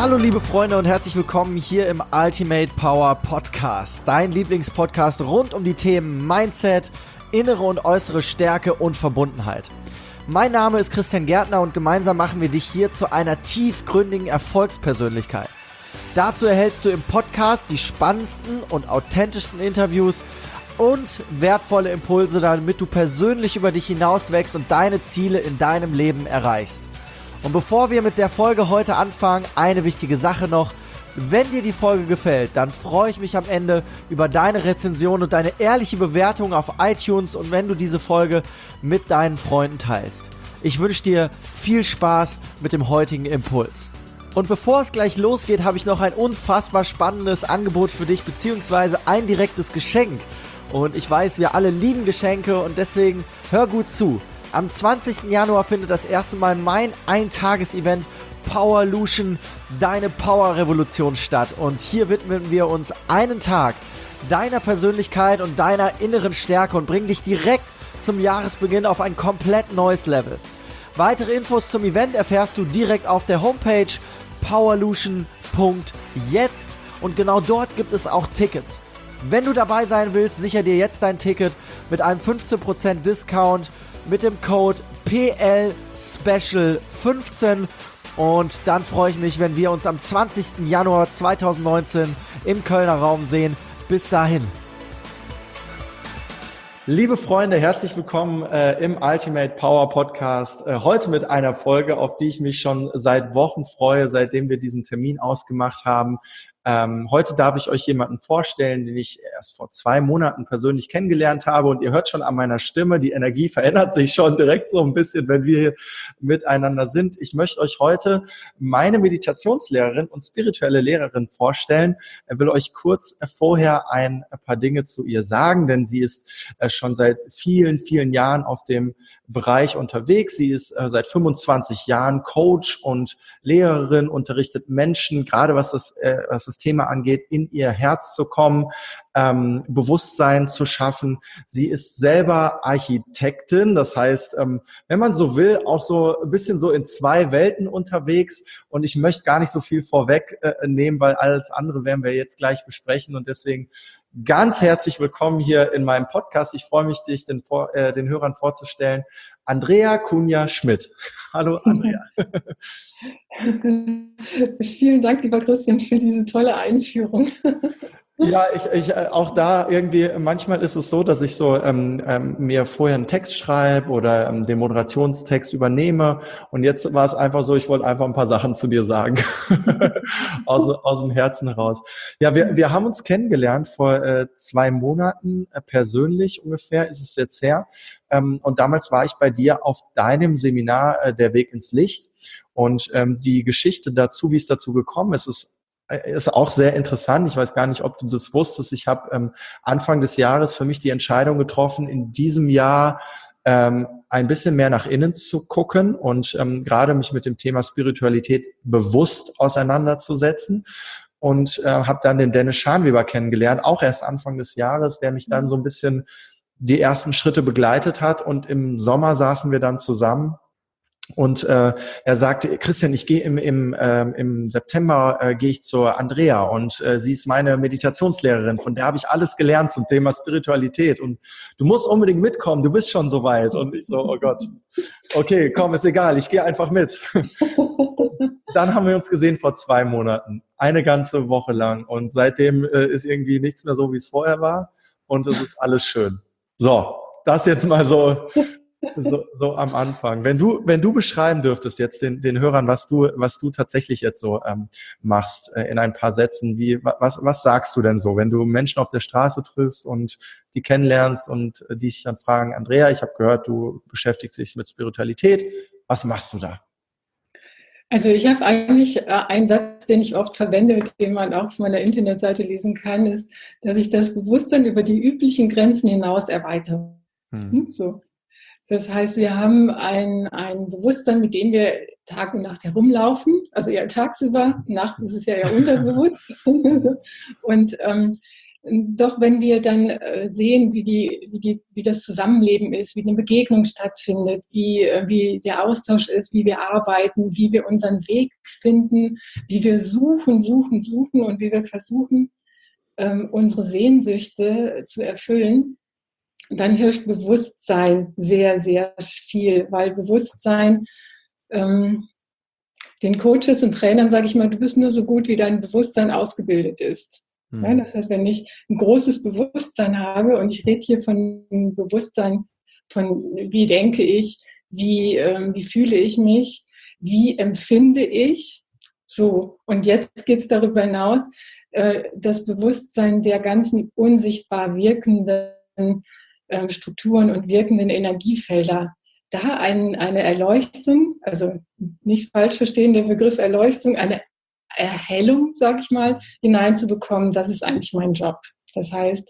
Hallo liebe Freunde und herzlich willkommen hier im Ultimate Power Podcast, dein Lieblingspodcast rund um die Themen Mindset, innere und äußere Stärke und Verbundenheit. Mein Name ist Christian Gärtner und gemeinsam machen wir dich hier zu einer tiefgründigen Erfolgspersönlichkeit. Dazu erhältst du im Podcast die spannendsten und authentischsten Interviews und wertvolle Impulse, damit du persönlich über dich hinaus wächst und deine Ziele in deinem Leben erreichst. Und bevor wir mit der Folge heute anfangen, eine wichtige Sache noch. Wenn dir die Folge gefällt, dann freue ich mich am Ende über deine Rezension und deine ehrliche Bewertung auf iTunes und wenn du diese Folge mit deinen Freunden teilst. Ich wünsche dir viel Spaß mit dem heutigen Impuls. Und bevor es gleich losgeht, habe ich noch ein unfassbar spannendes Angebot für dich, beziehungsweise ein direktes Geschenk. Und ich weiß, wir alle lieben Geschenke und deswegen hör gut zu. Am 20. Januar findet das erste Mal mein Eintages-Event Powerlution, deine Power-Revolution statt. Und hier widmen wir uns einen Tag deiner Persönlichkeit und deiner inneren Stärke und bringen dich direkt zum Jahresbeginn auf ein komplett neues Level. Weitere Infos zum Event erfährst du direkt auf der Homepage powerlution.jetzt und genau dort gibt es auch Tickets. Wenn du dabei sein willst, sicher dir jetzt dein Ticket mit einem 15% Discount mit dem Code PLSPECIAL15 und dann freue ich mich, wenn wir uns am 20. Januar 2019 im Kölner Raum sehen. Bis dahin. Liebe Freunde, herzlich willkommen im Ultimate Power Podcast. Heute mit einer Folge, auf die ich mich schon seit Wochen freue, seitdem wir diesen Termin ausgemacht haben. Heute darf ich euch jemanden vorstellen, den ich erst vor 2 Monaten persönlich kennengelernt habe und ihr hört schon an meiner Stimme, die Energie verändert sich schon direkt so ein bisschen, wenn wir hier miteinander sind. Ich möchte euch heute meine Meditationslehrerin und spirituelle Lehrerin vorstellen. Ich will euch kurz vorher ein paar Dinge zu ihr sagen, denn sie ist schon seit vielen, vielen Jahren auf dem Bereich unterwegs. Sie ist seit 25 Jahren Coach und Lehrerin, unterrichtet Menschen, gerade was das Thema angeht, in ihr Herz zu kommen, Bewusstsein zu schaffen. Sie ist selber Architektin, das heißt, wenn man so will, auch so ein bisschen so in 2 Welten unterwegs. Und ich möchte gar nicht so viel vorwegnehmen, weil alles andere werden wir jetzt gleich besprechen. Und deswegen ganz herzlich willkommen hier in meinem Podcast. Ich freue mich, dich den Hörern vorzustellen. Andrea Cunha Schmidt. Hallo Andrea. Vielen Dank, lieber Christian, für diese tolle Einführung. Ja, ich auch da irgendwie, manchmal ist es so, dass ich so mir vorher einen Text schreibe oder den Moderationstext übernehme und jetzt war es einfach so, ich wollte einfach ein paar Sachen zu dir sagen, aus dem Herzen heraus. Ja, wir haben uns kennengelernt vor 2 Monaten, persönlich ungefähr ist es jetzt her, und damals war ich bei dir auf deinem Seminar Der Weg ins Licht und die Geschichte dazu, wie es dazu gekommen ist auch sehr interessant. Ich weiß gar nicht, ob du das wusstest. Ich habe Anfang des Jahres für mich die Entscheidung getroffen, in diesem Jahr ein bisschen mehr nach innen zu gucken und gerade mich mit dem Thema Spiritualität bewusst auseinanderzusetzen. Und habe dann den Dennis Scharnweber kennengelernt, auch erst Anfang des Jahres, der mich dann so ein bisschen die ersten Schritte begleitet hat. Und im Sommer saßen wir dann zusammen. Und er sagte, Christian, ich gehe im September gehe ich zur Andrea und sie ist meine Meditationslehrerin, von der habe ich alles gelernt zum Thema Spiritualität und du musst unbedingt mitkommen, du bist schon soweit. Und ich so, oh Gott, okay, komm, ist egal, ich gehe einfach mit. Dann haben wir uns gesehen vor 2 Monaten, eine ganze Woche lang und seitdem ist irgendwie nichts mehr so, wie es vorher war und es ist alles schön. So, das jetzt mal so am Anfang. Wenn du beschreiben dürftest jetzt den Hörern, was du tatsächlich jetzt so machst in ein paar Sätzen, was sagst du denn so, wenn du Menschen auf der Straße triffst und die kennenlernst und die dich dann fragen, Andrea, ich habe gehört, du beschäftigst dich mit Spiritualität, was machst du da? Also ich habe eigentlich einen Satz, den ich oft verwende, den man auch auf meiner Internetseite lesen kann, ist, dass ich das Bewusstsein über die üblichen Grenzen hinaus erweitere. So. Das heißt, wir haben ein Bewusstsein, mit dem wir Tag und Nacht herumlaufen, also eher tagsüber, nachts ist es ja eher unterbewusst. Und Doch wenn wir dann sehen, wie das Zusammenleben ist, wie eine Begegnung stattfindet, wie der Austausch ist, wie wir arbeiten, wie wir unseren Weg finden, wie wir suchen und wie wir versuchen, unsere Sehnsüchte zu erfüllen, dann hilft Bewusstsein sehr, sehr viel, weil Bewusstsein, den Coaches und Trainern sage ich mal, du bist nur so gut, wie dein Bewusstsein ausgebildet ist. Ja, das heißt, wenn ich ein großes Bewusstsein habe, und ich rede hier von Bewusstsein, von wie denke ich, wie fühle ich mich, wie empfinde ich, so. Und jetzt geht es darüber hinaus, das Bewusstsein der ganzen unsichtbar wirkenden Strukturen und wirkenden Energiefelder, da eine Erleuchtung, also nicht falsch verstehen, der Begriff Erleuchtung, eine Erhellung, sag ich mal, hineinzubekommen, das ist eigentlich mein Job. Das heißt,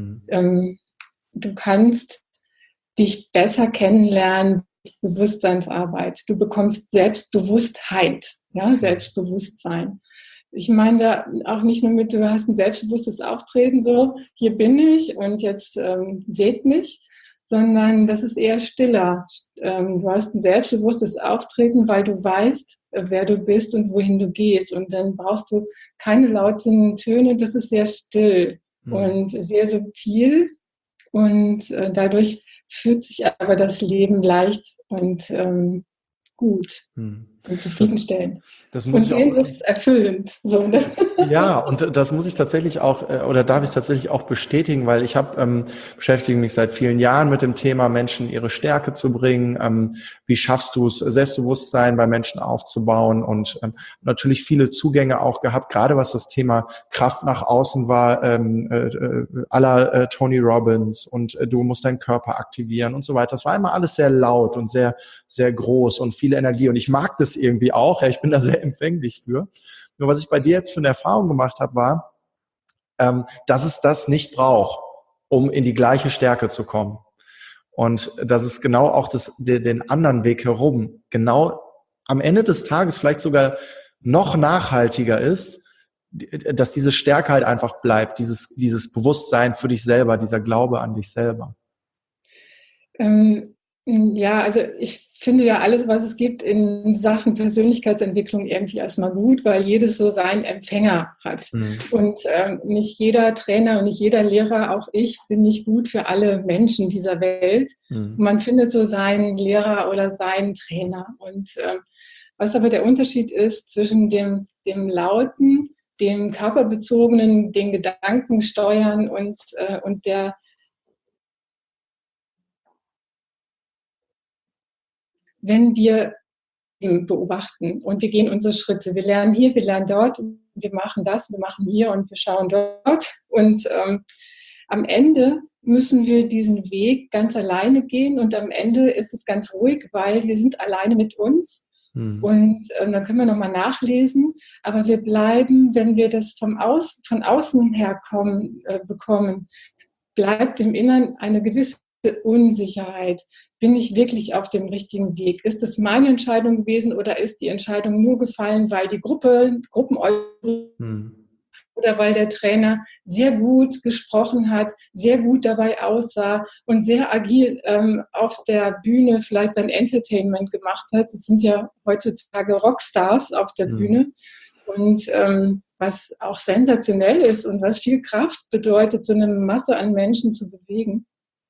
du kannst dich besser kennenlernen durch Bewusstseinsarbeit. Du bekommst Selbstbewusstheit, ja, Selbstbewusstsein. Ich meine da auch nicht nur mit, du hast ein selbstbewusstes Auftreten, so, hier bin ich und jetzt seht mich, sondern das ist eher stiller. Du hast ein selbstbewusstes Auftreten, weil du weißt, wer du bist und wohin du gehst. Und dann brauchst du keine lauten Töne, das ist sehr still und sehr subtil. Und dadurch fühlt sich aber das Leben leicht und gut und zufriedenstellend. Das muss ich auch erfüllend. So, ne? Ja, und das muss ich tatsächlich auch, oder darf ich tatsächlich auch bestätigen, weil ich beschäftige mich seit vielen Jahren mit dem Thema, Menschen ihre Stärke zu bringen. Wie schaffst du es, Selbstbewusstsein bei Menschen aufzubauen, und natürlich viele Zugänge auch gehabt, gerade was das Thema Kraft nach außen war, à la Tony Robbins, und du musst deinen Körper aktivieren und so weiter. Das war immer alles sehr laut und sehr, sehr groß und viel Energie, und ich mag das irgendwie auch. Ja, ich bin da sehr empfänglich für. Nur was ich bei dir jetzt für eine Erfahrung gemacht habe, war, dass es das nicht braucht, um in die gleiche Stärke zu kommen. Und dass es genau auch den anderen Weg herum, genau am Ende des Tages vielleicht sogar noch nachhaltiger ist, dass diese Stärke halt einfach bleibt, dieses Bewusstsein für dich selber, dieser Glaube an dich selber. Ja, also ich finde ja alles, was es gibt in Sachen Persönlichkeitsentwicklung irgendwie erstmal gut, weil jedes so seinen Empfänger hat. Und nicht jeder Trainer und nicht jeder Lehrer, auch ich, bin nicht gut für alle Menschen dieser Welt. Man findet so seinen Lehrer oder seinen Trainer. Und was aber der Unterschied ist zwischen dem Lauten, dem Körperbezogenen, den Gedanken steuern und der wenn wir beobachten und wir gehen unsere Schritte. Wir lernen hier, wir lernen dort, wir machen das, wir machen hier und wir schauen dort. Und am Ende müssen wir diesen Weg ganz alleine gehen, und am Ende ist es ganz ruhig, weil wir sind alleine mit uns. Und dann können wir nochmal nachlesen, aber wir bleiben, wenn wir das von außen her bekommen, bleibt im Inneren eine gewisse Unsicherheit. Bin ich wirklich auf dem richtigen Weg? Ist es meine Entscheidung gewesen oder ist die Entscheidung nur gefallen, weil die Gruppen oder weil der Trainer sehr gut gesprochen hat, sehr gut dabei aussah und sehr agil auf der Bühne vielleicht sein Entertainment gemacht hat. Das sind ja heutzutage Rockstars auf der Bühne. Und was auch sensationell ist und was viel Kraft bedeutet, so eine Masse an Menschen zu bewegen.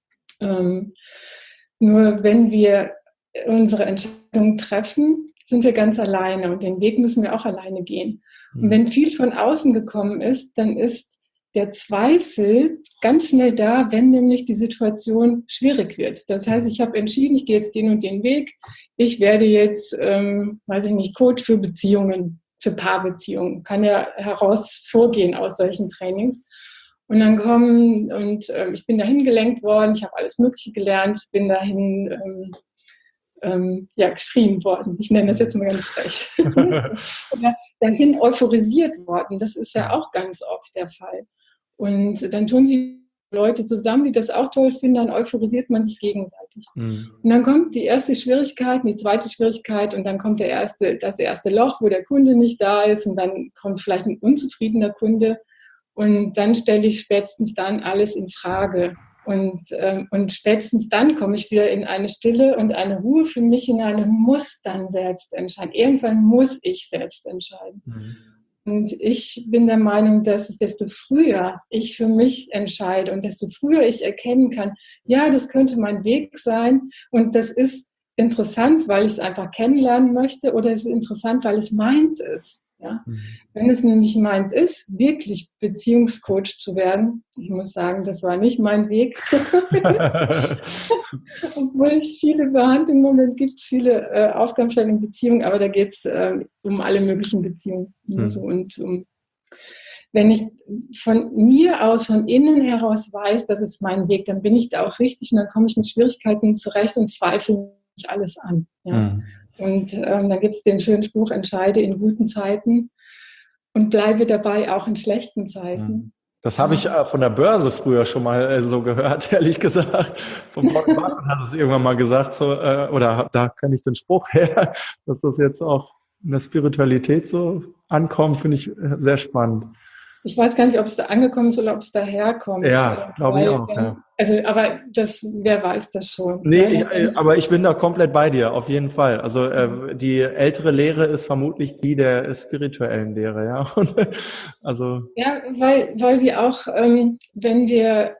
Nur wenn wir unsere Entscheidungen treffen, sind wir ganz alleine, und den Weg müssen wir auch alleine gehen. Und wenn viel von außen gekommen ist, dann ist der Zweifel ganz schnell da, wenn nämlich die Situation schwierig wird. Das heißt, ich habe entschieden, ich gehe jetzt den und den Weg. Ich werde jetzt, weiß ich nicht, Coach für Beziehungen, für Paarbeziehungen. Kann ja hervorgehen aus solchen Trainings. Und dann ich bin dahin gelenkt worden, ich habe alles Mögliche gelernt, bin dahin geschrien worden. Ich nenne das jetzt mal ganz frech. Oder dahin euphorisiert worden. Das ist ja auch ganz oft der Fall. Und dann tun sich Leute zusammen, die das auch toll finden, dann euphorisiert man sich gegenseitig. Und dann kommt die erste Schwierigkeit, die zweite Schwierigkeit, und dann kommt das erste Loch, wo der Kunde nicht da ist, und dann kommt vielleicht ein unzufriedener Kunde. Und dann stelle ich spätestens dann alles in Frage. Und spätestens dann komme ich wieder in eine Stille und eine Ruhe für mich hinein und muss dann selbst entscheiden. Irgendwann muss ich selbst entscheiden. Mhm. Und ich bin der Meinung, dass desto früher ich für mich entscheide und desto früher ich erkennen kann, ja, das könnte mein Weg sein und das ist interessant, weil ich es einfach kennenlernen möchte, oder es ist interessant, weil es meins ist. Ja? Mhm. Wenn es nämlich meins ist, wirklich Beziehungscoach zu werden, ich muss sagen, das war nicht mein Weg. Obwohl ich viele Behandlungen, im Moment gibt es viele Aufgabenstellungen in Beziehungen, aber da geht es um alle möglichen Beziehungen. Mhm. Also, und wenn ich von mir aus, von innen heraus weiß, das ist mein Weg, dann bin ich da auch richtig und dann komme ich mit Schwierigkeiten zurecht und zweifle nicht alles an. Ja? Mhm. Und dann gibt es den schönen Spruch, entscheide in guten Zeiten und bleibe dabei auch in schlechten Zeiten. Das habe ich von der Börse früher schon mal so gehört, ehrlich gesagt. Von Warren Buffett hat es irgendwann mal gesagt, so, oder da kann ich den Spruch her, dass das jetzt auch in der Spiritualität so ankommt, finde ich sehr spannend. Ich weiß gar nicht, ob es da angekommen ist oder ob es daherkommt. Ja, glaube ich auch. Ja. Also, aber wer weiß das schon. Nee, aber ich bin da komplett bei dir, auf jeden Fall. Also die ältere Lehre ist vermutlich die der spirituellen Lehre, ja. Ja, weil wir auch, wenn wir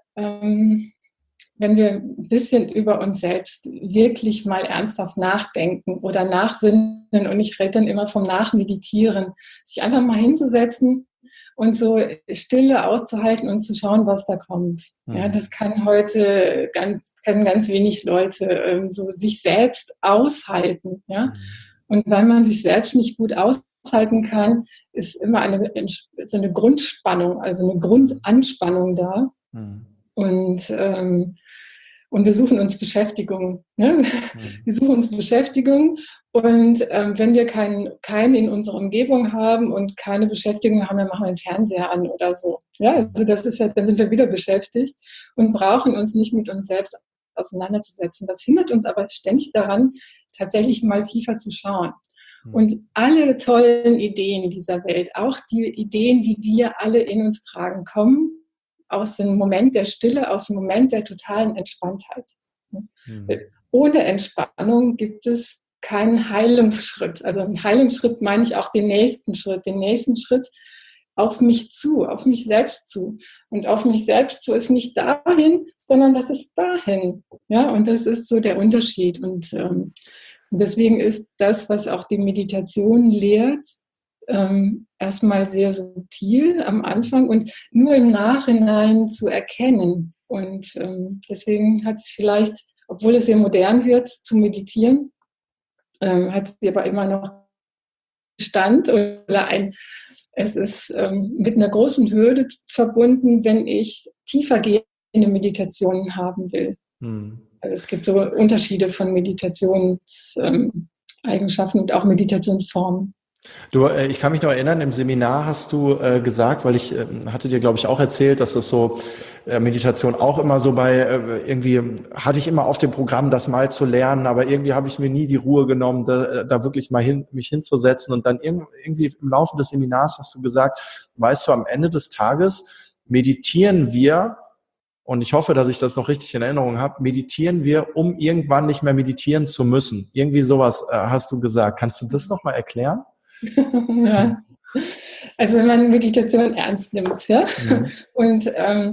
ein bisschen über uns selbst wirklich mal ernsthaft nachdenken oder nachsinnen, und ich rede dann immer vom Nachmeditieren, sich einfach mal hinzusetzen und so Stille auszuhalten und zu schauen, was da kommt. Mhm. Ja, das kann heute ganz wenig Leute so sich selbst aushalten. Ja? Mhm. Und weil man sich selbst nicht gut aushalten kann, ist immer so eine Grundspannung, also eine Grundanspannung da. Mhm. Und wir suchen uns Beschäftigung. Ne? Mhm. Wir suchen uns Beschäftigung. Und wenn wir keinen in unserer Umgebung haben und keine Beschäftigung haben, dann machen wir den Fernseher an oder so. Ja, also das ist dann sind wir wieder beschäftigt und brauchen uns nicht mit uns selbst auseinanderzusetzen. Das hindert uns aber ständig daran, tatsächlich mal tiefer zu schauen. Mhm. Und alle tollen Ideen dieser Welt, auch die Ideen, die wir alle in uns tragen, kommen aus dem Moment der Stille, aus dem Moment der totalen Entspanntheit. Mhm. Ohne Entspannung gibt es keinen Heilungsschritt. Also einen Heilungsschritt meine ich auch den nächsten Schritt auf mich zu, auf mich selbst zu. Und auf mich selbst zu ist nicht dahin, sondern das ist dahin. Ja, und das ist so der Unterschied. Und deswegen ist das, was auch die Meditation lehrt, erstmal sehr subtil am Anfang und nur im Nachhinein zu erkennen. Und deswegen hat es vielleicht, obwohl es sehr modern wird, zu meditieren, hat sie aber immer noch Stand oder es ist mit einer großen Hürde verbunden, wenn ich tiefer gehende Meditationen haben will. Hm. Also es gibt so Unterschiede von Meditationseigenschaften und auch Meditationsformen. Du, ich kann mich noch erinnern, im Seminar hast du gesagt, weil ich hatte dir, glaube ich, auch erzählt, dass das so Meditation auch immer so irgendwie hatte ich immer auf dem Programm, das mal zu lernen, aber irgendwie habe ich mir nie die Ruhe genommen, da wirklich mal mich hinzusetzen, und dann irgendwie im Laufe des Seminars hast du gesagt, weißt du, am Ende des Tages meditieren wir, und ich hoffe, dass ich das noch richtig in Erinnerung habe, meditieren wir, um irgendwann nicht mehr meditieren zu müssen. Irgendwie sowas hast du gesagt. Kannst du das nochmal erklären? Ja. Also wenn man Meditation ernst nimmt, ja. Mhm. Und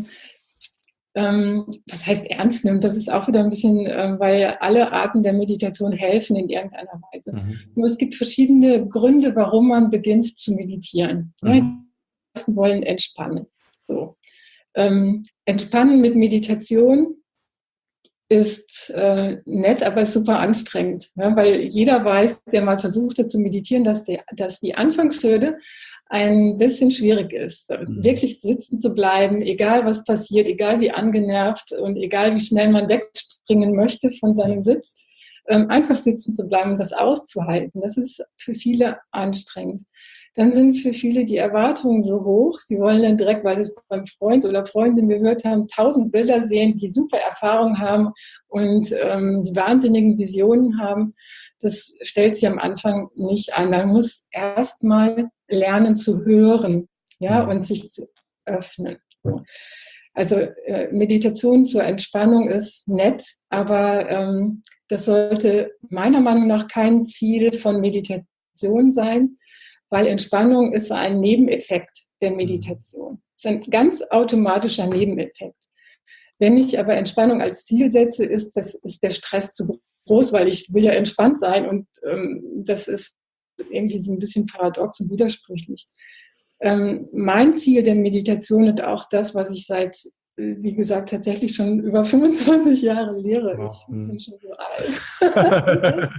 was heißt ernst nimmt? Das ist auch wieder ein bisschen, weil alle Arten der Meditation helfen in irgendeiner Weise. Mhm. Nur es gibt verschiedene Gründe, warum man beginnt zu meditieren. Mhm. Ja, die meisten wollen entspannen. So. Entspannen mit Meditation ist nett, aber ist super anstrengend, ja, weil jeder weiß, der mal versucht hat zu meditieren, dass die Anfangshürde ein bisschen schwierig ist, wirklich sitzen zu bleiben, egal was passiert, egal wie angenervt und egal wie schnell man wegspringen möchte von seinem Sitz, einfach sitzen zu bleiben und das auszuhalten, das ist für viele anstrengend. Dann sind für viele die Erwartungen so hoch, sie wollen dann direkt, weil sie es beim Freund oder Freundin gehört haben, 1000 Bilder sehen, die super Erfahrungen haben und die wahnsinnigen Visionen haben. Das stellt sich am Anfang nicht an. Man muss erst mal lernen zu hören, ja, und sich öffnen. So. Also Meditation zur Entspannung ist nett, aber das sollte meiner Meinung nach kein Ziel von Meditation sein, weil Entspannung ist ein Nebeneffekt der Meditation. Es ist ein ganz automatischer Nebeneffekt. Wenn ich aber Entspannung als Ziel setze, ist der Stress zu groß, weil ich will ja entspannt sein und das ist irgendwie so ein bisschen paradox und widersprüchlich. Mein Ziel der Meditation und auch das, was ich seit, wie gesagt, tatsächlich schon über 25 Jahre lehre. Wow. Ich bin schon so alt.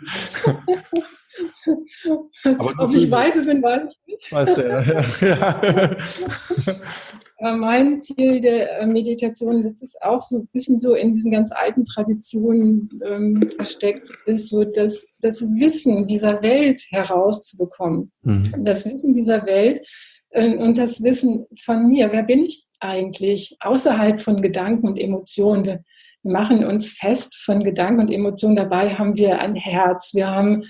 Aber ob ich weise bin, weiß ich nicht. Weißt du, ja. Mein Ziel der Meditation, das ist auch so ein bisschen so in diesen ganz alten Traditionen versteckt, ist so das Wissen dieser Welt herauszubekommen. Das Wissen dieser Welt und das Wissen von mir. Wer bin ich eigentlich außerhalb von Gedanken und Emotionen? Wir machen uns fest von Gedanken und Emotionen. Dabei haben wir ein Herz. Wir haben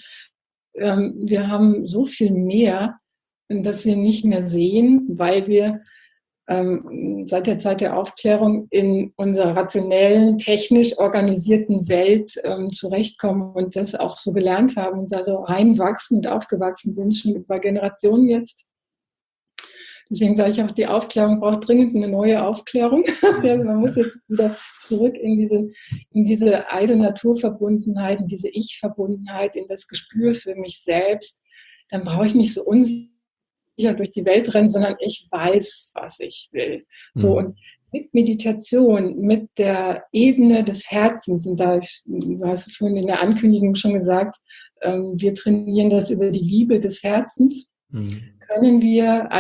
so viel mehr, dass wir nicht mehr sehen, weil wir seit der Zeit der Aufklärung in unserer rationellen, technisch organisierten Welt zurechtkommen und das auch so gelernt haben und da so reinwachsen und aufgewachsen sind, schon über Generationen jetzt. Deswegen sage ich auch, die Aufklärung braucht dringend eine neue Aufklärung. Also man muss jetzt wieder zurück in diese alte Naturverbundenheit, in diese Ich-Verbundenheit, in das Gespür für mich selbst. Dann brauche ich nicht so unsicher durch die Welt rennen, sondern ich weiß, was ich will. So, und mit Meditation, mit der Ebene des Herzens, und du hast es vorhin in der Ankündigung schon gesagt, wir trainieren das über die Liebe des Herzens, können wir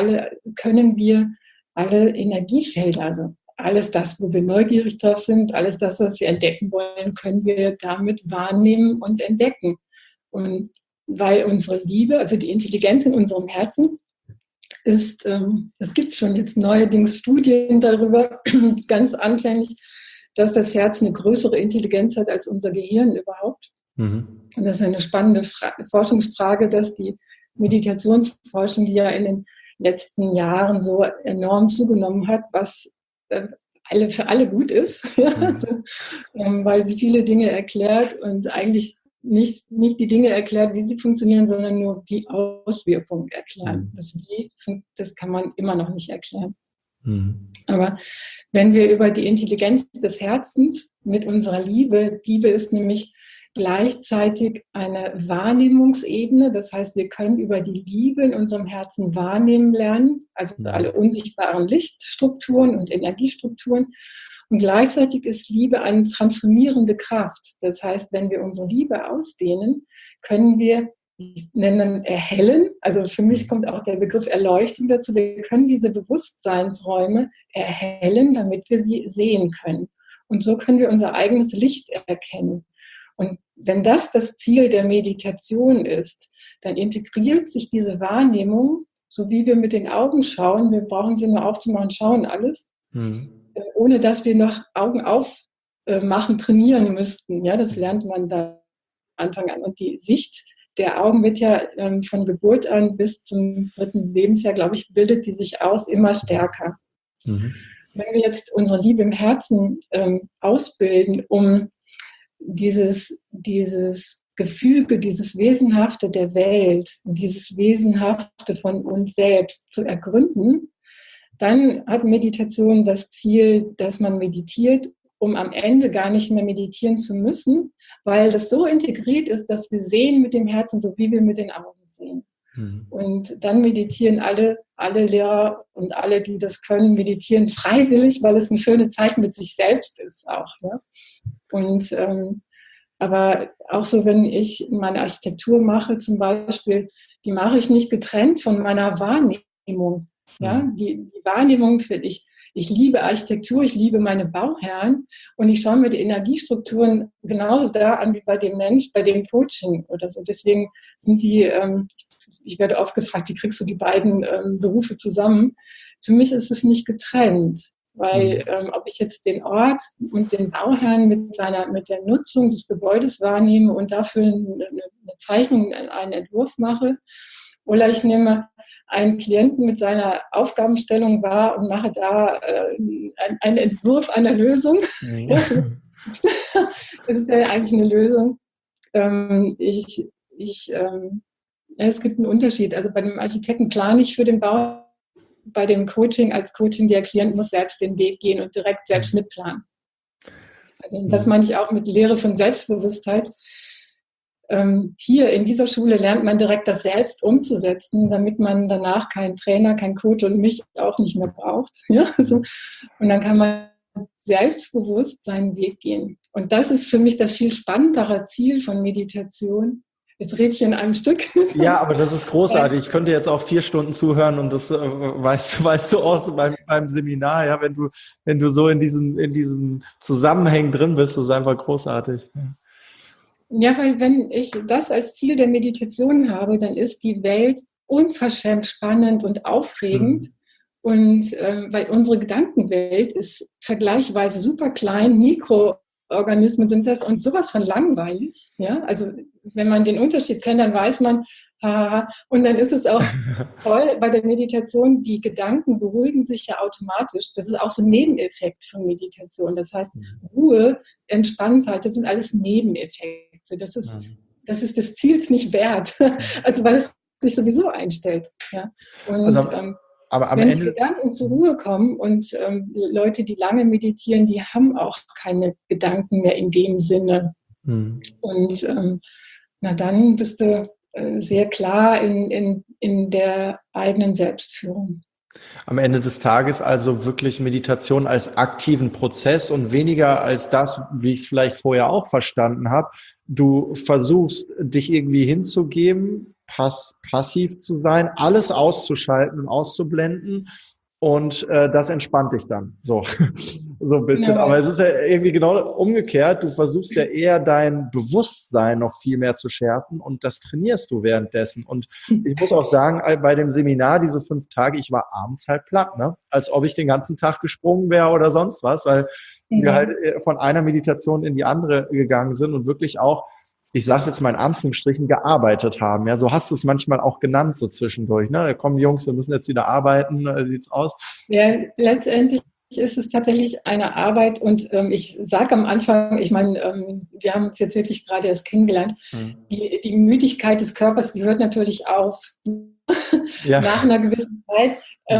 alle Energiefelder, also alles das, wo wir neugierig drauf sind, alles das, was wir entdecken wollen, können wir damit wahrnehmen und entdecken. Und weil unsere Liebe, also die Intelligenz in unserem Herzen, es gibt schon jetzt neuerdings Studien darüber, ganz anfänglich, dass das Herz eine größere Intelligenz hat als unser Gehirn überhaupt. Und das ist eine spannende Forschungsfrage, dass die Meditationsforschung, die ja in den letzten Jahren so enorm zugenommen hat, was für alle gut ist, weil sie viele Dinge erklärt und eigentlich nicht die Dinge erklärt, wie sie funktionieren, sondern nur die Auswirkungen erklären. Das kann man immer noch nicht erklären. Aber wenn wir über die Intelligenz des Herzens mit unserer Liebe ist nämlich gleichzeitig eine Wahrnehmungsebene, das heißt, wir können über die Liebe in unserem Herzen wahrnehmen lernen, also alle unsichtbaren Lichtstrukturen und Energiestrukturen. Und gleichzeitig ist Liebe eine transformierende Kraft. Das heißt, wenn wir unsere Liebe ausdehnen, können wir, ich nenne erhellen, also für mich kommt auch der Begriff Erleuchtung dazu, wir können diese Bewusstseinsräume erhellen, damit wir sie sehen können. Und so können wir unser eigenes Licht erkennen. Und wenn das Ziel der Meditation ist, dann integriert sich diese Wahrnehmung, so wie wir mit den Augen schauen, wir brauchen sie nur aufzumachen, schauen alles, ohne dass wir noch Augen aufmachen, trainieren müssten. Ja, das lernt man da Anfang an. Und die Sicht der Augen wird ja von Geburt an bis zum 3. Lebensjahr, glaube ich, bildet die sich aus, immer stärker. Wenn wir jetzt unsere Liebe im Herzen ausbilden, um dieses Gefüge, dieses Wesenhafte der Welt und dieses Wesenhafte von uns selbst zu ergründen, dann hat Meditation das Ziel, dass man meditiert, um am Ende gar nicht mehr meditieren zu müssen, weil das so integriert ist, dass wir sehen mit dem Herzen, so wie wir mit den Augen sehen. Und dann meditieren alle Lehrer und alle, die das können, meditieren freiwillig, weil es eine schöne Zeit mit sich selbst ist auch. Ja? Und aber auch so, wenn ich meine Architektur mache zum Beispiel, die mache ich nicht getrennt von meiner Wahrnehmung. Ja? Die Wahrnehmung finde ich liebe Architektur, ich liebe meine Bauherren und ich schaue mir die Energiestrukturen genauso da an wie bei dem Mensch, bei dem Coaching oder so. Deswegen sind ich werde oft gefragt, wie kriegst du die beiden Berufe zusammen? Für mich ist es nicht getrennt, weil ob ich jetzt den Ort und den Bauherrn mit der Nutzung des Gebäudes wahrnehme und dafür eine Zeichnung, einen Entwurf mache, oder ich nehme einen Klienten mit seiner Aufgabenstellung wahr und mache da einen Entwurf einer Lösung. Das ist ja eigentlich eine Lösung. Es gibt einen Unterschied. Also bei dem Architekten plane ich für den Bau, bei dem Coaching als Coaching, der Klient muss selbst den Weg gehen und direkt selbst mitplanen. Also das meine ich auch mit Lehre von Selbstbewusstheit. Hier in dieser Schule lernt man direkt das selbst umzusetzen, damit man danach keinen Trainer, keinen Coach und mich auch nicht mehr braucht. Ja, so. Und dann kann man selbstbewusst seinen Weg gehen. Und das ist für mich das viel spannendere Ziel von Meditation. Jetzt rede ich in einem Stück. Ja, aber das ist großartig. Ich könnte jetzt auch 4 Stunden zuhören und das weißt du auch so beim Seminar, ja, wenn du so in diesen Zusammenhängen drin bist, das ist einfach großartig. Ja, weil wenn ich das als Ziel der Meditation habe, dann ist die Welt unverschämt spannend und aufregend. Und weil unsere Gedankenwelt ist vergleichsweise super klein, Mikroorganismen sind das und sowas von langweilig. Ja? Also wenn man den Unterschied kennt, dann weiß man, und dann ist es auch toll bei der Meditation, die Gedanken beruhigen sich ja automatisch. Das ist auch so ein Nebeneffekt von Meditation. Das heißt, Ruhe, Entspanntheit, das sind alles Nebeneffekte. Das ist des Ziels nicht wert. Also weil es sich sowieso einstellt. Ja? Und aber am wenn Ende die Gedanken zur Ruhe kommen und Leute, die lange meditieren, die haben auch keine Gedanken mehr in dem Sinne. Und dann bist du sehr klar in der eigenen Selbstführung. Am Ende des Tages also wirklich Meditation als aktiven Prozess und weniger als das, wie ich es vielleicht vorher auch verstanden habe. Du versuchst, dich irgendwie hinzugeben, passiv zu sein, alles auszuschalten und auszublenden und das entspannt dich dann. So ein bisschen. Genau. Aber es ist ja irgendwie genau umgekehrt. Du versuchst ja eher dein Bewusstsein noch viel mehr zu schärfen und das trainierst du währenddessen. Und ich muss auch sagen, bei dem Seminar, diese 5 Tage, ich war abends halt platt, ne? Als ob ich den ganzen Tag gesprungen wäre oder sonst was, weil wir halt von einer Meditation in die andere gegangen sind und wirklich auch, ich sage es jetzt mal in Anführungsstrichen, gearbeitet haben. Ja, so hast du es manchmal auch genannt, so zwischendurch. Ne? Da kommen Jungs, wir müssen jetzt wieder arbeiten, sieht's aus? Ja, letztendlich ist es tatsächlich eine Arbeit und ich sage am Anfang, ich meine, wir haben uns jetzt wirklich gerade erst kennengelernt, die Müdigkeit des Körpers, die hört natürlich auf nach einer gewissen Zeit,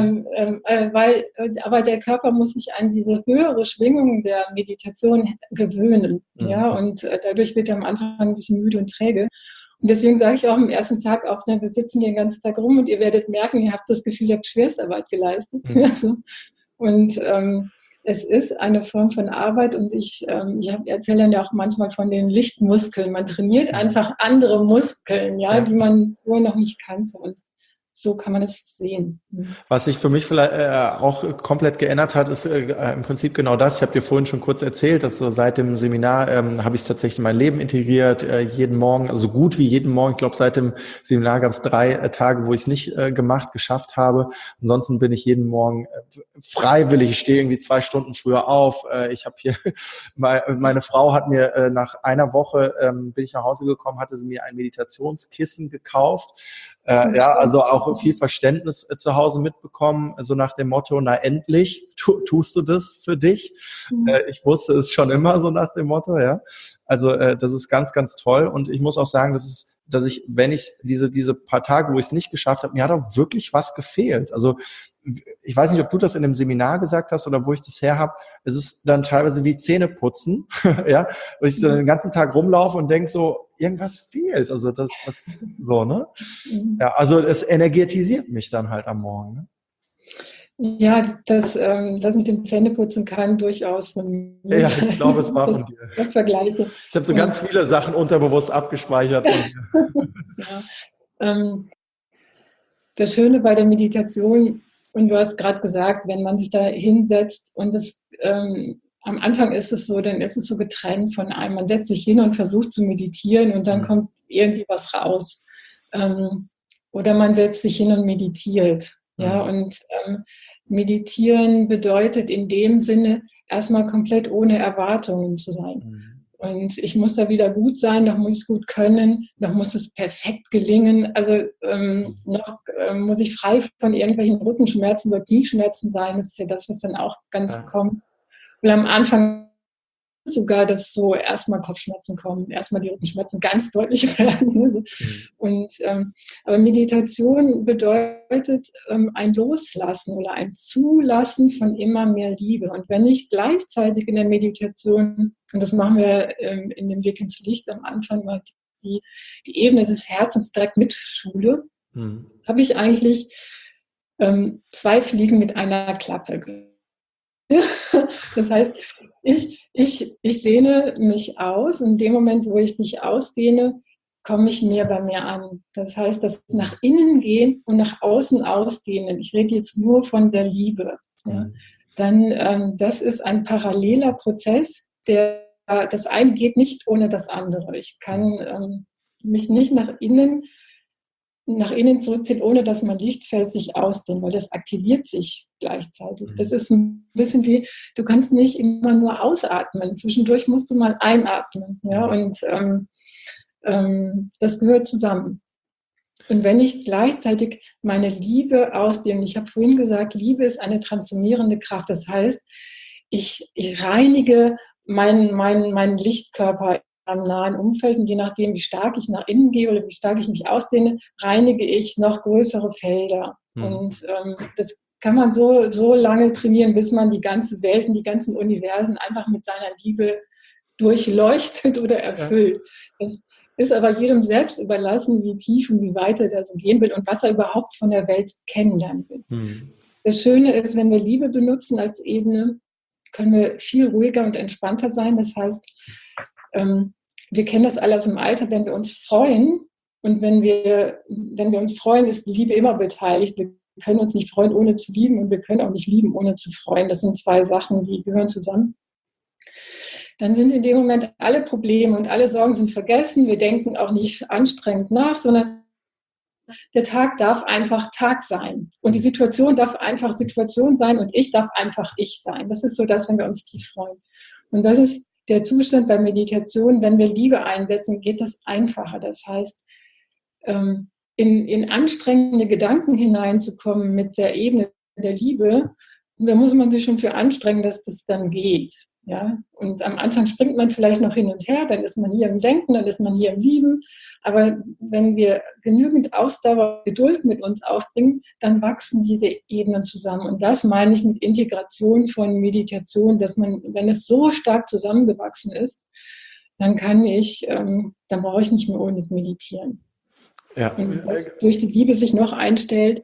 aber der Körper muss sich an diese höhere Schwingung der Meditation gewöhnen, ja, und dadurch wird er am Anfang ein bisschen müde und träge. Und deswegen sage ich auch am ersten Tag oft, wir sitzen den ganzen Tag rum und ihr werdet merken, ihr habt das Gefühl, ihr habt Schwerstarbeit geleistet. Also, und es ist eine Form von Arbeit und ich erzähle dann ja auch manchmal von den Lichtmuskeln. Man trainiert einfach andere Muskeln, ja, die man vorher noch nicht kannte. Und so kann man es sehen. Was sich für mich vielleicht auch komplett geändert hat, ist im Prinzip genau das. Ich habe dir vorhin schon kurz erzählt, dass so seit dem Seminar habe ich es tatsächlich in mein Leben integriert. Jeden Morgen, also so gut wie jeden Morgen. Ich glaube, seit dem Seminar gab es 3 Tage, wo ich es nicht geschafft habe. Ansonsten bin ich jeden Morgen freiwillig. Ich stehe irgendwie 2 Stunden früher auf. Ich habe hier, meine Frau hat mir nach einer Woche, bin ich nach Hause gekommen, hatte sie mir ein Meditationskissen gekauft. Ja, also auch viel Verständnis zu Hause mitbekommen, so nach dem Motto, na endlich tust du das für dich. Ich wusste es schon immer so nach dem Motto, ja. Also das ist ganz, ganz toll und ich muss auch sagen, dass ich, wenn ich diese paar Tage, wo ich es nicht geschafft habe, mir hat auch wirklich was gefehlt. Also ich weiß nicht, ob du das in dem Seminar gesagt hast oder wo ich das her habe. Es ist dann teilweise wie Zähneputzen, ja, wo ich so den ganzen Tag rumlaufe und denke so, irgendwas fehlt. Also das so, ne? Ja, also es energetisiert mich dann halt am Morgen. Ne? Ja, das mit dem Zähneputzen kann durchaus von mir sein. Ich glaube, es war von dir. Vergleiche. Ich habe so ganz viele Sachen unterbewusst abgespeichert von dir. Ja. Das Schöne bei der Meditation, und du hast gerade gesagt, wenn man sich da hinsetzt und am Anfang ist es so, dann ist es so getrennt von einem. Man setzt sich hin und versucht zu meditieren und dann kommt irgendwie was raus. Oder man setzt sich hin und meditiert. Ja, und meditieren bedeutet in dem Sinne, erstmal komplett ohne Erwartungen zu sein. Und ich muss da wieder gut sein, noch muss ich es gut können, noch muss es perfekt gelingen. Also noch muss ich frei von irgendwelchen Rückenschmerzen oder Knieschmerzen sein. Das ist ja das, was dann auch ganz kommt. Und am Anfang sogar, dass so erstmal Kopfschmerzen kommen, erstmal die Rückenschmerzen ganz deutlich werden. Und, aber Meditation bedeutet ein Loslassen oder ein Zulassen von immer mehr Liebe. Und wenn ich gleichzeitig in der Meditation, und das machen wir in dem Weg ins Licht am Anfang mal die Ebene des Herzens direkt mitschule, habe ich eigentlich 2 Fliegen mit einer Klappe. Das heißt, ich dehne mich aus. In dem Moment, wo ich mich ausdehne, komme ich mehr bei mir an. Das heißt, das nach innen gehen und nach außen ausdehnen. Ich rede jetzt nur von der Liebe. Ja. Dann, das ist ein paralleler Prozess, das eine geht nicht ohne das andere. Ich kann mich nicht nach innen zurückziehen, ohne dass mein Lichtfeld sich ausdehnt, weil das aktiviert sich gleichzeitig. Das ist ein bisschen wie, du kannst nicht immer nur ausatmen. Zwischendurch musst du mal einatmen. Ja? Und das gehört zusammen. Und wenn ich gleichzeitig meine Liebe ausdehne, ich habe vorhin gesagt, Liebe ist eine transformierende Kraft. Das heißt, ich reinige meinen Lichtkörper am nahen Umfeld und je nachdem, wie stark ich nach innen gehe oder wie stark ich mich ausdehne, reinige ich noch größere Felder. Und das kann man so lange trainieren, bis man die ganze Welt und die ganzen Universen einfach mit seiner Liebe durchleuchtet oder erfüllt. Das ist aber jedem selbst überlassen, wie tief und wie weit er da so gehen will und was er überhaupt von der Welt kennenlernen will. Das Schöne ist, wenn wir Liebe benutzen als Ebene, können wir viel ruhiger und entspannter sein. Das heißt, wir kennen das alle aus dem Alter, wenn wir uns freuen und wenn wir uns freuen, ist die Liebe immer beteiligt. Wir können uns nicht freuen, ohne zu lieben und wir können auch nicht lieben, ohne zu freuen. Das sind 2 Sachen, die gehören zusammen. Dann sind in dem Moment alle Probleme und alle Sorgen sind vergessen. Wir denken auch nicht anstrengend nach, sondern der Tag darf einfach Tag sein. Und die Situation darf einfach Situation sein und ich darf einfach ich sein. Das ist so das, wenn wir uns tief freuen. Und das ist der Zustand bei Meditation. Wenn wir Liebe einsetzen, geht das einfacher. Das heißt, in anstrengende Gedanken hineinzukommen mit der Ebene der Liebe, da muss man sich schon für anstrengen, dass das dann geht. Ja? Und am Anfang springt man vielleicht noch hin und her, dann ist man hier im Denken, dann ist man hier im Lieben. Aber wenn wir genügend Ausdauer, Geduld mit uns aufbringen, dann wachsen diese Ebenen zusammen. Und das meine ich mit Integration von Meditation, dass man, wenn es so stark zusammengewachsen ist, dann dann brauche ich nicht mehr ohne meditieren. Ja. Und was durch die Liebe sich noch einstellt,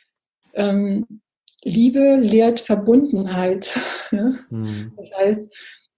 Liebe lehrt Verbundenheit. Ja? Das heißt,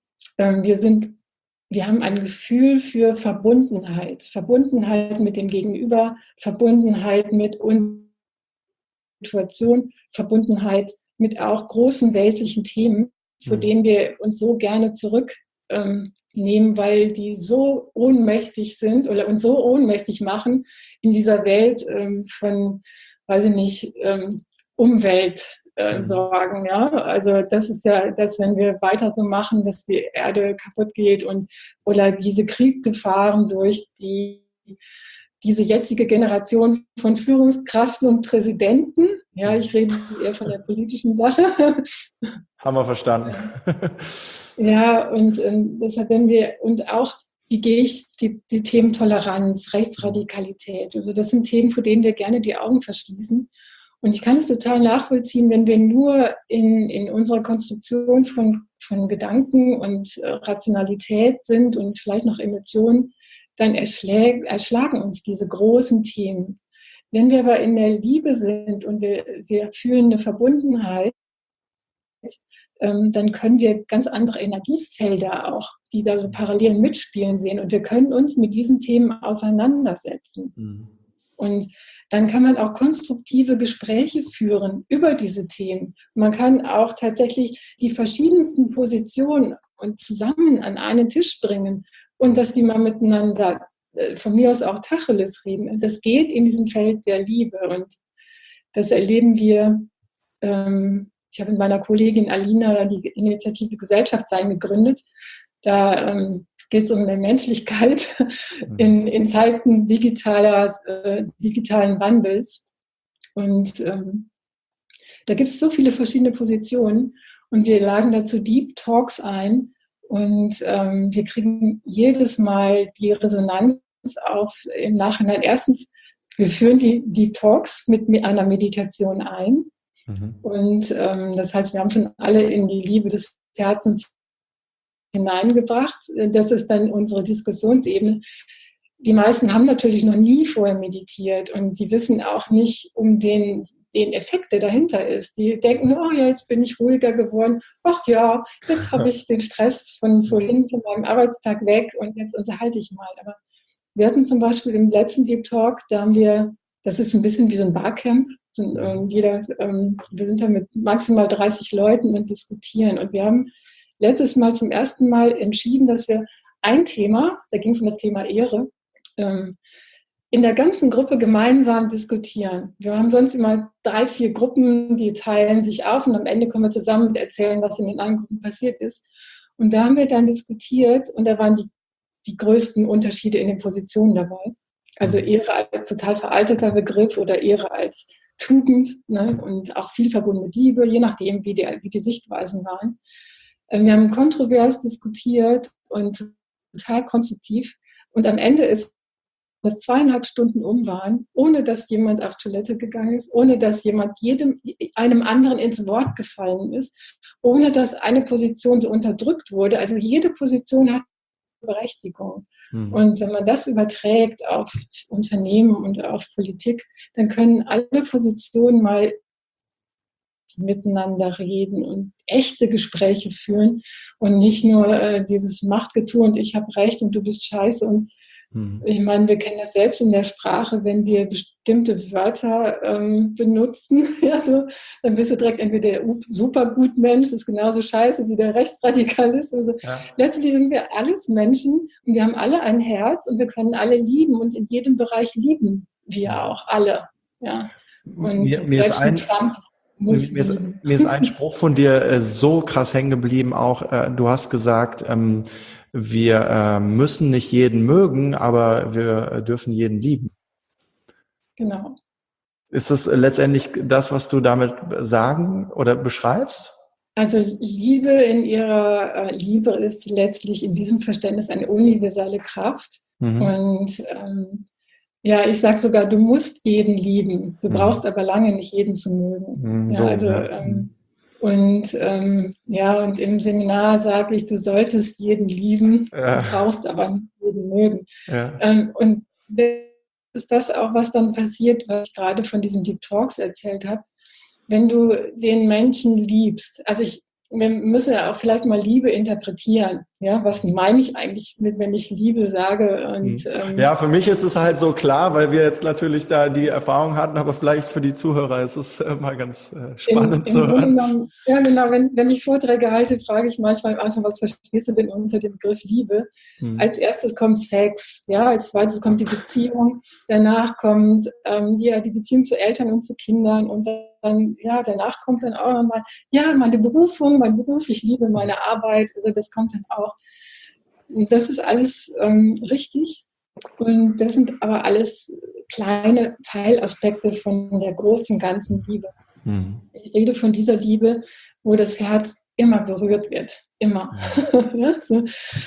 wir haben ein Gefühl für Verbundenheit. Verbundenheit mit dem Gegenüber, Verbundenheit mit unserer Situation, Verbundenheit mit auch großen weltlichen Themen, vor denen wir uns so gerne zurücknehmen, weil die so ohnmächtig sind oder uns so ohnmächtig machen in dieser Welt von, weiß ich nicht, Umweltsorgen. Ja? Also das ist ja das, wenn wir weiter so machen, dass die Erde kaputt geht oder diese Kriegsgefahren durch diese jetzige Generation von Führungskräften und Präsidenten. Ja, ich rede jetzt eher von der politischen Sache. Haben wir verstanden. Ja, und deshalb, und auch, wie gehe ich die Themen Toleranz, Rechtsradikalität, also das sind Themen, vor denen wir gerne die Augen verschließen. Und ich kann es total nachvollziehen, wenn wir nur in unserer Konstruktion von Gedanken und Rationalität sind und vielleicht noch Emotionen, dann erschlagen uns diese großen Themen. Wenn wir aber in der Liebe sind und wir fühlen eine Verbundenheit, dann können wir ganz andere Energiefelder auch, die da so parallel mitspielen, sehen. Und wir können uns mit diesen Themen auseinandersetzen. Und dann kann man auch konstruktive Gespräche führen über diese Themen. Man kann auch tatsächlich die verschiedensten Positionen und zusammen an einen Tisch bringen und dass die mal miteinander, von mir aus auch Tacheles reden. Und das geht in diesem Feld der Liebe. Und das erleben wir. Ich habe mit meiner Kollegin Alina die Initiative Gesellschaft sein gegründet. Da geht es um eine Menschlichkeit in Zeiten digitalen Wandels. Und da gibt es so viele verschiedene Positionen und wir laden dazu Deep Talks ein und wir kriegen jedes Mal die Resonanz auf im Nachhinein. Erstens, wir führen die Deep Talks mit einer Meditation ein und das heißt, wir haben schon alle in die Liebe des Herzens hineingebracht. Das ist dann unsere Diskussionsebene. Die meisten haben natürlich noch nie vorher meditiert und die wissen auch nicht um den Effekt, der dahinter ist. Die denken, oh ja, jetzt bin ich ruhiger geworden. Ach ja, jetzt habe ich den Stress von vorhin, von meinem Arbeitstag weg und jetzt unterhalte ich mal. Aber wir hatten zum Beispiel im letzten Deep Talk, da haben wir, das ist ein bisschen wie so ein Barcamp, wir sind da mit maximal 30 Leuten und diskutieren. Und wir haben letztes Mal zum ersten Mal entschieden, dass wir ein Thema, da ging es um das Thema Ehre, in der ganzen Gruppe gemeinsam diskutieren. Wir haben sonst immer 3, 4 Gruppen, die teilen sich auf und am Ende kommen wir zusammen und erzählen, was in den anderen Gruppen passiert ist. Und da haben wir dann diskutiert und da waren die größten Unterschiede in den Positionen dabei. Also Ehre als total veralteter Begriff oder Ehre als Tugend, ne? Und auch viel verbunden mit Liebe, je nachdem, wie die Sichtweisen waren. Wir haben kontrovers diskutiert und total konstruktiv. Und am Ende ist dass 2,5 Stunden waren, ohne dass jemand auf Toilette gegangen ist, ohne dass jemand einem anderen ins Wort gefallen ist, ohne dass eine Position so unterdrückt wurde. Also jede Position hat Berechtigung. Und wenn man das überträgt auf Unternehmen und auf Politik, dann können alle Positionen mal miteinander reden und echte Gespräche führen und nicht nur dieses Machtgetue und ich habe Recht und du bist scheiße. Und ich meine, wir kennen das selbst in der Sprache, wenn wir bestimmte Wörter benutzen, ja, so, dann bist du direkt entweder der Supergutmensch, das ist genauso scheiße wie der Rechtsradikalist. Also letztlich sind wir alles Menschen und wir haben alle ein Herz und wir können alle lieben und in jedem Bereich lieben wir auch alle. Ja. Und mir ist ein Spruch von dir so krass hängen geblieben, auch du hast gesagt, wir müssen nicht jeden mögen, aber wir dürfen jeden lieben. Genau. Ist das letztendlich das, was du damit sagen oder beschreibst? Also Liebe in ihrer Liebe ist letztlich in diesem Verständnis eine universelle Kraft. Und ja, ich sage sogar, du musst jeden lieben. Du brauchst aber lange nicht jeden zu mögen. Ja, also und und im Seminar sage ich, du solltest jeden lieben, du brauchst aber nicht jeden mögen. Und das ist das auch, was dann passiert, was ich gerade von diesen Deep Talks erzählt habe. Wenn du den Menschen liebst, also wir müssen ja auch vielleicht mal Liebe interpretieren. Ja, was meine ich eigentlich mit, wenn ich Liebe sage? Und, ja, für mich ist es halt so klar, weil wir jetzt natürlich da die Erfahrung hatten, aber vielleicht für die Zuhörer ist es mal ganz spannend zu hören. Ja, genau. Wenn ich Vorträge halte, frage ich manchmal am Anfang, was verstehst du denn unter dem Begriff Liebe? Als erstes kommt Sex, ja, als zweites kommt die Beziehung, danach kommt die Beziehung zu Eltern und zu Kindern und dann, danach kommt dann auch nochmal, meine Berufung, mein Beruf, ich liebe meine Arbeit, also das kommt dann auch. Und das ist alles richtig und das sind aber alles kleine Teilaspekte von der großen, ganzen Liebe. Ich rede von dieser Liebe, wo das Herz immer berührt wird, immer. Ja, so.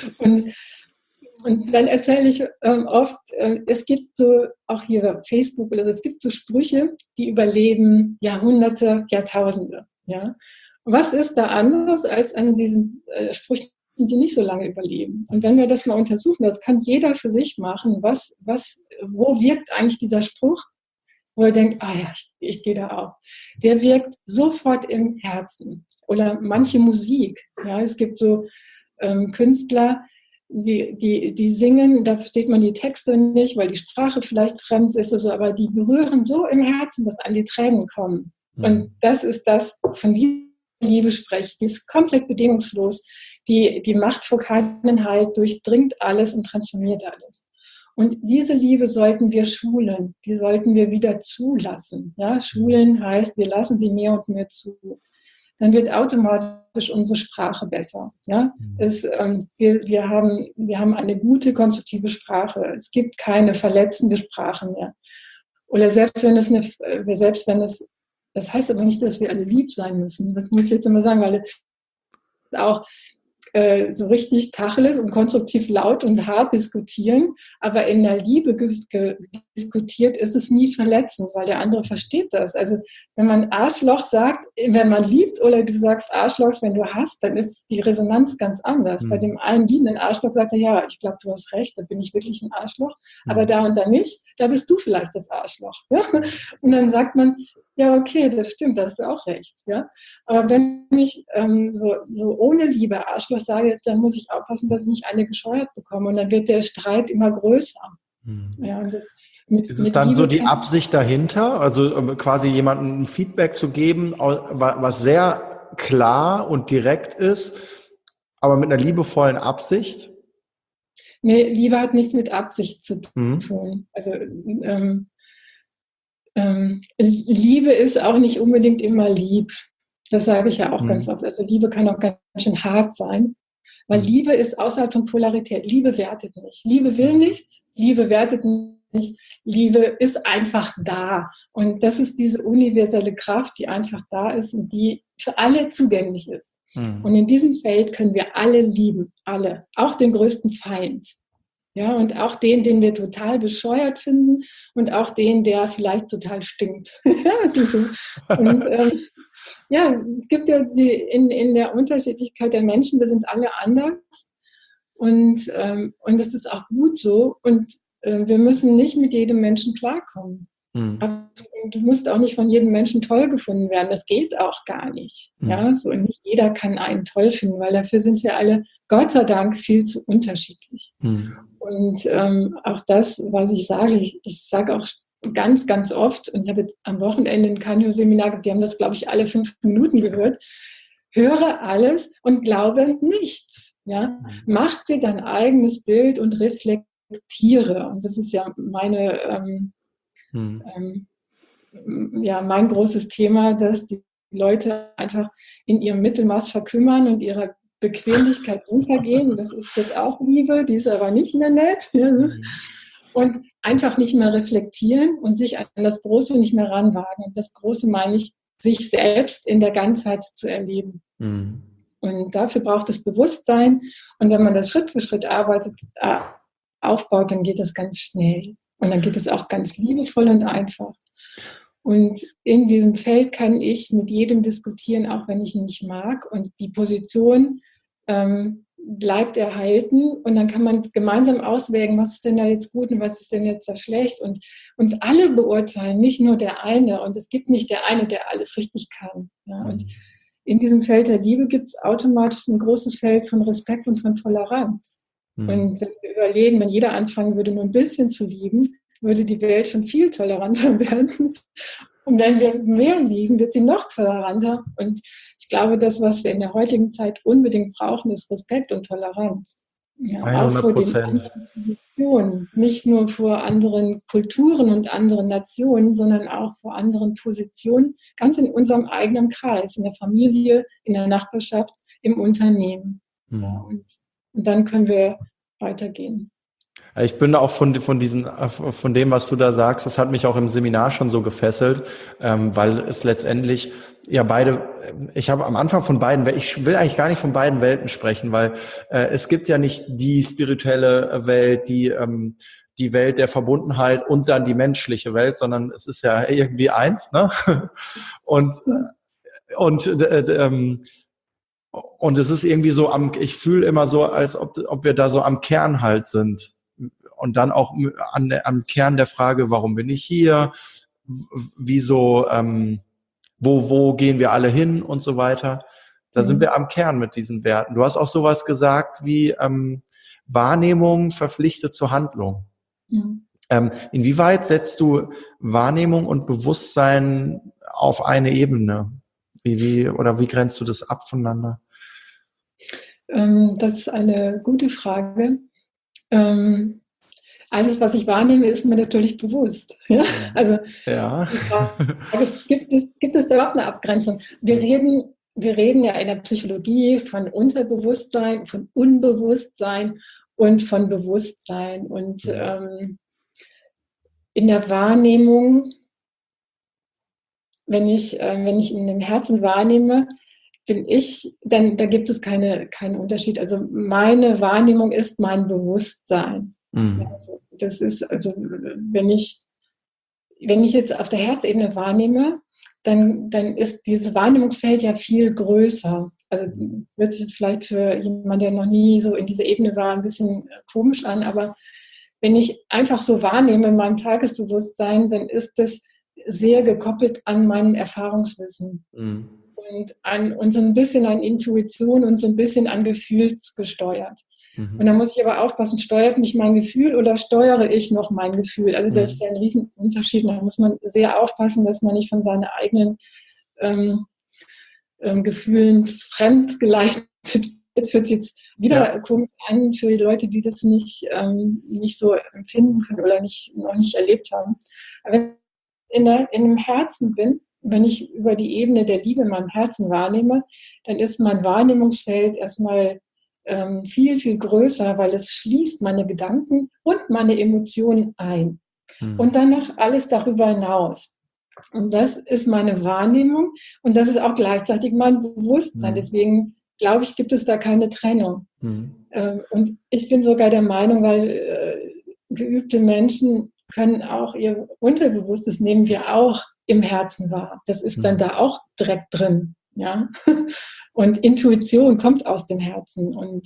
Und dann erzähle ich oft, es gibt so, auch hier auf Facebook, oder es gibt so Sprüche, die überleben Jahrhunderte, Jahrtausende. Ja? Und was ist da anders als an diesen Sprüchen, die nicht so lange überleben? Und wenn wir das mal untersuchen, das kann jeder für sich machen, wo wirkt eigentlich dieser Spruch, wo er denkt, ich gehe da auf. Der wirkt sofort im Herzen. Oder manche Musik. Ja? Es gibt so Künstler, die singen, da versteht man die Texte nicht, weil die Sprache vielleicht fremd ist, also, aber die berühren so im Herzen, dass an die Tränen kommen. Und das ist das, von dieser Liebe spreche. Die ist komplett bedingungslos. Die Macht vor keinen Halt durchdringt alles und transformiert alles. Und diese Liebe sollten wir schulen, die sollten wir wieder zulassen. Ja? Schulen heißt, wir lassen sie mehr und mehr zu. dann wird automatisch unsere Sprache besser. Ja? Wir haben eine gute, konstruktive Sprache. Es gibt keine verletzende Sprache mehr. Oder selbst wenn es, das heißt aber nicht, dass wir alle lieb sein müssen. Das muss ich jetzt immer sagen, weil es auch so richtig Tacheles und konstruktiv laut und hart diskutieren, aber in der Liebe diskutiert, ist es nie verletzend, weil der andere versteht das. Also wenn man Arschloch sagt, wenn man liebt oder du sagst Arschlochs, wenn du hast, dann ist die Resonanz ganz anders. Bei dem einen liebenden Arschloch sagt er, ja, ich glaube, du hast recht, da bin ich wirklich ein Arschloch, aber da und da nicht, da bist du vielleicht das Arschloch. Ja? Und dann sagt man, ja, okay, das stimmt, da hast du auch recht. Ja? Aber wenn ich so ohne Liebe Arschloch sage, dann muss ich aufpassen, dass ich nicht eine gescheuert bekomme. Und dann wird der Streit immer größer. Ja, ist es dann so die Absicht dahinter, also quasi jemandem ein Feedback zu geben, was sehr klar und direkt ist, aber mit einer liebevollen Absicht? Nee, Liebe hat nichts mit Absicht zu tun. Also Liebe ist auch nicht unbedingt immer lieb. Das sage ich ja auch ganz oft. Also Liebe kann auch ganz schön hart sein, weil Liebe ist außerhalb von Polarität. Liebe wertet nicht. Liebe will nichts, Liebe wertet nicht. Liebe ist einfach da. Und das ist diese universelle Kraft, die einfach da ist und die für alle zugänglich ist. Und in diesem Feld können wir alle lieben, alle, auch den größten Feind. Ja, und auch den wir total bescheuert finden und auch den, der vielleicht total stinkt. Ja, es ist so. Und ja, es gibt ja in der Unterschiedlichkeit der Menschen, wir sind alle anders und das ist auch gut so und wir müssen nicht mit jedem Menschen klarkommen. Aber du musst auch nicht von jedem Menschen toll gefunden werden. Das geht auch gar nicht. Ja, so, und nicht jeder kann einen toll finden, weil dafür sind wir alle, Gott sei Dank, viel zu unterschiedlich. Und auch das, was ich sage, ich sage auch ganz, ganz oft, und ich habe jetzt am Wochenende ein Kanyo-Seminar gehabt, die haben das, glaube ich, alle 5 Minuten gehört, höre alles und glaube nichts. Ja? Mach dir dein eigenes Bild und reflektiere. Und das ist ja mein großes Thema, dass die Leute einfach in ihrem Mittelmaß verkümmern und ihrer Bequemlichkeit untergehen. Das ist jetzt auch Liebe, die ist aber nicht mehr nett. Und einfach nicht mehr reflektieren und sich an das Große nicht mehr ranwagen. Und das Große meine ich, sich selbst in der Ganzheit zu erleben. Und dafür braucht es Bewusstsein. Und wenn man das Schritt für Schritt aufbaut, dann geht das ganz schnell. Und dann geht es auch ganz liebevoll und einfach. Und in diesem Feld kann ich mit jedem diskutieren, auch wenn ich ihn nicht mag. Und die Position bleibt erhalten. Und dann kann man gemeinsam auswägen, was ist denn da jetzt gut und was ist denn jetzt da schlecht. Und alle beurteilen, nicht nur der eine. Und es gibt nicht der eine, der alles richtig kann. Ja? Und in diesem Feld der Liebe gibt es automatisch ein großes Feld von Respekt und von Toleranz. Und wenn wir überlegen, wenn jeder anfangen würde, nur ein bisschen zu lieben, würde die Welt schon viel toleranter werden. Und wenn wir mehr lieben, wird sie noch toleranter. Und ich glaube, das, was wir in der heutigen Zeit unbedingt brauchen, ist Respekt und Toleranz. Ja, 100%. Auch vor den anderen Positionen. Nicht nur vor anderen Kulturen und anderen Nationen, sondern auch vor anderen Positionen, ganz in unserem eigenen Kreis, in der Familie, in der Nachbarschaft, im Unternehmen. Ja, und dann können wir weitergehen. Ich bin auch von dem, was du da sagst, das hat mich auch im Seminar schon so gefesselt, weil es letztendlich ja ich habe am Anfang von beiden, ich will eigentlich gar nicht von beiden Welten sprechen, weil es gibt ja nicht die spirituelle Welt, die Welt der Verbundenheit und dann die menschliche Welt, sondern es ist ja irgendwie eins, ne? Und es ist irgendwie so ich fühle immer so, als ob wir da so am Kern halt sind. Und dann auch am Kern der Frage, warum bin ich hier? Wieso, wo gehen wir alle hin und so weiter? Da sind wir am Kern mit diesen Werten. Du hast auch sowas gesagt wie Wahrnehmung verpflichtet zur Handlung. Inwieweit setzt du Wahrnehmung und Bewusstsein auf eine Ebene? Wie grenzt du das ab voneinander? Das ist eine gute Frage. Alles, was ich wahrnehme, ist mir natürlich bewusst. Ja? Also ja. gibt es da überhaupt eine Abgrenzung? Wir reden wir reden ja in der Psychologie von Unterbewusstsein, von Unbewusstsein und von Bewusstsein. Und in der Wahrnehmung, wenn ich in dem Herzen wahrnehme, da gibt es keinen Unterschied. Also meine Wahrnehmung ist mein Bewusstsein. Also das ist, also wenn ich jetzt auf der Herzebene wahrnehme, dann ist dieses Wahrnehmungsfeld ja viel größer. Also wird sich jetzt vielleicht für jemanden, der noch nie so in dieser Ebene war, ein bisschen komisch an, aber wenn ich einfach so wahrnehme in meinem Tagesbewusstsein, dann ist das sehr gekoppelt an meinem Erfahrungswissen und so ein bisschen an Intuition und so ein bisschen an Gefühlsgesteuert. Und da muss ich aber aufpassen, steuert mich mein Gefühl oder steuere ich noch mein Gefühl? Also das ist ja ein Riesenunterschied. Da muss man sehr aufpassen, dass man nicht von seinen eigenen Gefühlen fremdgeleitet wird. Das hört sich jetzt wieder komisch an für die Leute, die das nicht so empfinden können oder noch nicht erlebt haben. Aber wenn ich in dem Herzen bin, wenn ich über die Ebene der Liebe in meinem Herzen wahrnehme, dann ist mein Wahrnehmungsfeld erstmal viel, viel größer, weil es schließt meine Gedanken und meine Emotionen ein. Und dann noch alles darüber hinaus. Und das ist meine Wahrnehmung und das ist auch gleichzeitig mein Bewusstsein. Deswegen glaube ich, gibt es da keine Trennung. Und ich bin sogar der Meinung, weil geübte Menschen können auch ihr Unterbewusstes, nehmen wir auch im Herzen wahr. Das ist dann da auch direkt drin. Ja? Und Intuition kommt aus dem Herzen. Und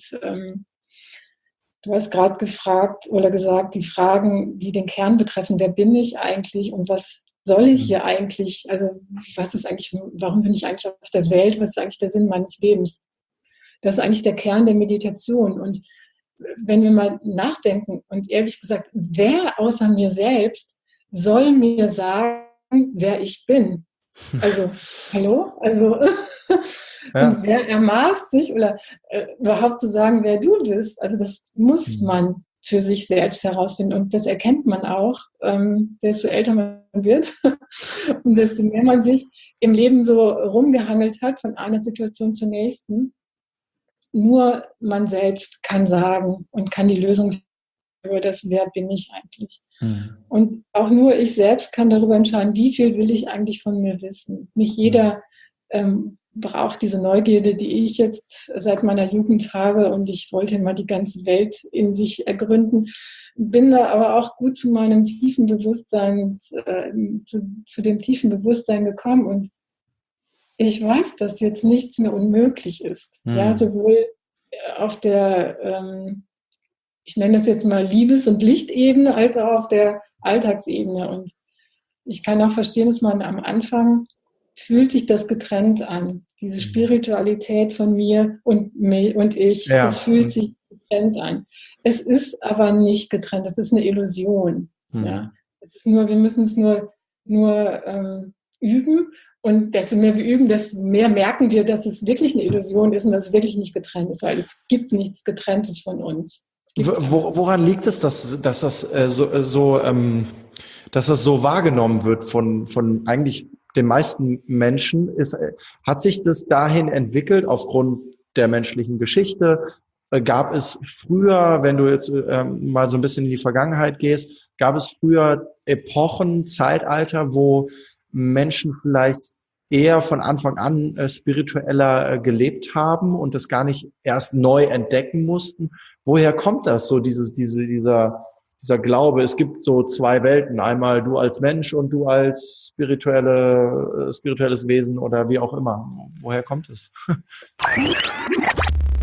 du hast gerade gefragt oder gesagt, die Fragen, die den Kern betreffen, wer bin ich eigentlich und was soll ich hier eigentlich, also warum bin ich eigentlich auf der Welt, was ist eigentlich der Sinn meines Lebens? Das ist eigentlich der Kern der Meditation. Und wenn wir mal nachdenken und ehrlich gesagt, wer außer mir selbst soll mir sagen, wer ich bin? Also, hallo? Also, und wer ermaßt sich oder überhaupt zu sagen, wer du bist? Also, das muss man für sich selbst herausfinden. Und das erkennt man auch, desto älter man wird und desto mehr man sich im Leben so rumgehangelt hat, von einer Situation zur nächsten. Nur man selbst kann sagen und kann die Lösung für das, wer bin ich eigentlich. Und auch nur ich selbst kann darüber entscheiden, wie viel will ich eigentlich von mir wissen. Nicht jeder braucht diese Neugierde, die ich jetzt seit meiner Jugend habe und ich wollte mal die ganze Welt in sich ergründen. Bin da aber auch gut zu meinem tiefen Bewusstsein, zu dem tiefen Bewusstsein gekommen und ich weiß, dass jetzt nichts mehr unmöglich ist. Ja, sowohl auf der, ich nenne das jetzt mal Liebes- und Lichtebene, als auch auf der Alltagsebene. Und ich kann auch verstehen, dass man am Anfang fühlt sich das getrennt an. Diese Spiritualität von mir und ich, das fühlt sich getrennt an. Es ist aber nicht getrennt, es ist eine Illusion. Ja. Es ist nur, wir müssen es nur üben. Und desto mehr wir üben, desto mehr merken wir, dass es wirklich eine Illusion ist und dass es wirklich nicht getrennt ist, weil es gibt nichts Getrenntes von uns. Woran liegt es, dass das so wahrgenommen wird von eigentlich den meisten Menschen? Hat sich das dahin entwickelt aufgrund der menschlichen Geschichte? Gab es früher, wenn du jetzt mal so ein bisschen in die Vergangenheit gehst, gab es früher Epochen, Zeitalter, wo Menschen vielleicht eher von Anfang an spiritueller gelebt haben und das gar nicht erst neu entdecken mussten? Woher kommt das, so dieser Glaube, es gibt so zwei Welten, einmal du als Mensch und du als spirituelles Wesen oder wie auch immer? Woher kommt es?